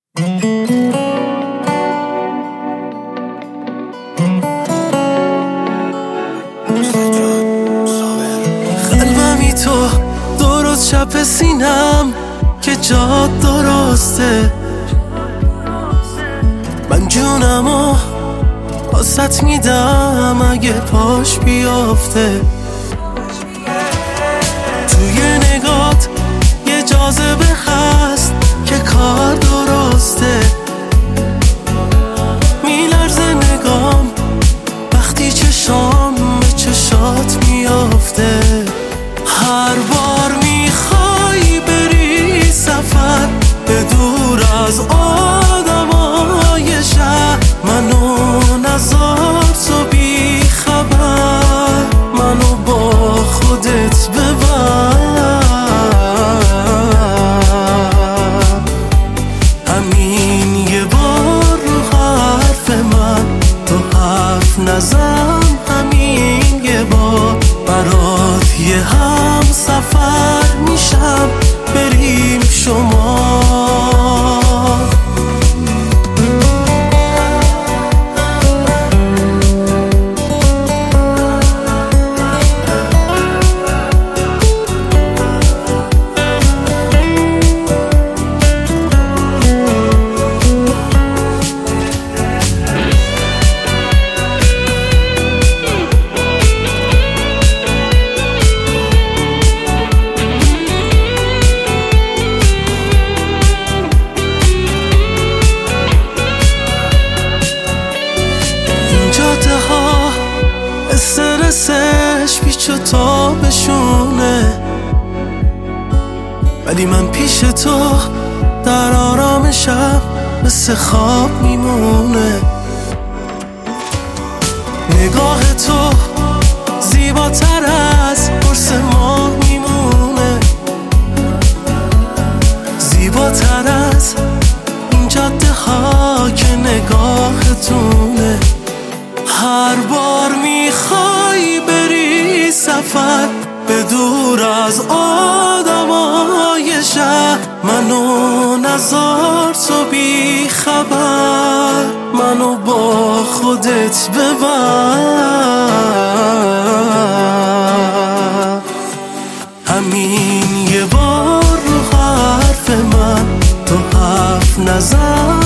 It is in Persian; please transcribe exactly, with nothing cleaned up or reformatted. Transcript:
قلبمی تو درست چپ سینم که جاد درسته، من جونمو واسط میدم اگه پاش بیافته. توی نگات یه جاذبه هست که کار درسته، میلرزه نگام وقتی چشام به چشات میافته. هر بار میخوای بری سفر به دور از آدمای شهر، منو نذار تو بی خبر، منو با خودت ببر. همین یه بار رو حرف من تو حرف نزن، همین یه بار برات یه هم سفر میشم بریم شما. جاده ها استرسش پیچ و تابشونه، ولی من پیش تو در آرامشم مثل خواب میمونه. نگاه تو زیباتر از قرص ماه میمونه، زیباتر از این جاده ها که نگاهتونه. هر بار میخوای بری سفر به دور از آدمای شهر، منو نذار تو بی خبر، منو با خودت ببر. همین یه بار رو حرف من تو حرف نزن،